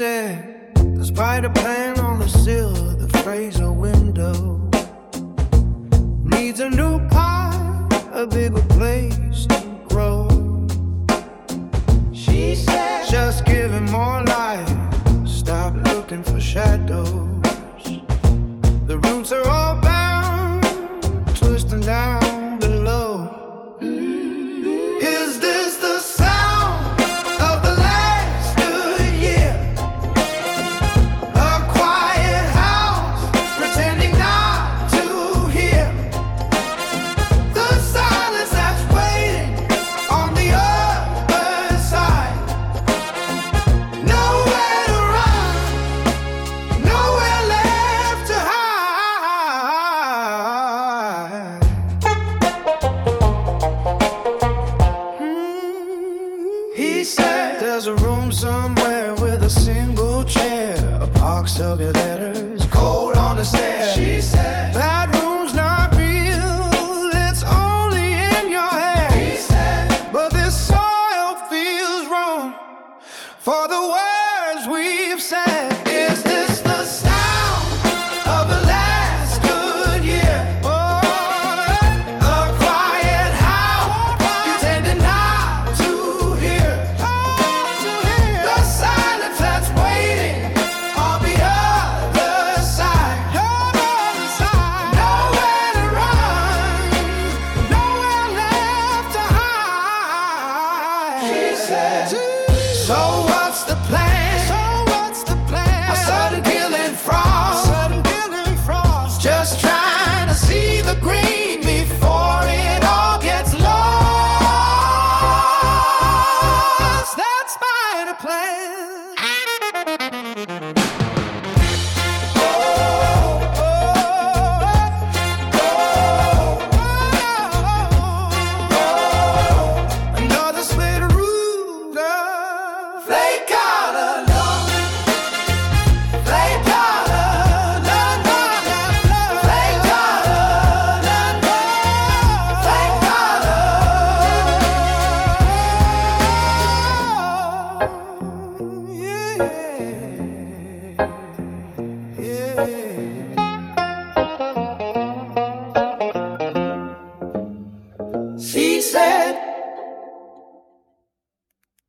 said, the spider plant on the sill of the Fraser window needs a new pot, a bigger place to grow. She said, just give it more light, stop looking for shadows. The roots are all bound, twisting down below. Is this the sound of the last good year? A quiet house, pretending not to hear the silence that's waiting on the other side. Nowhere to run, nowhere left to hide. He said, there's a room somewhere with a single chair, a box of your letters, cold on the stairs. She said,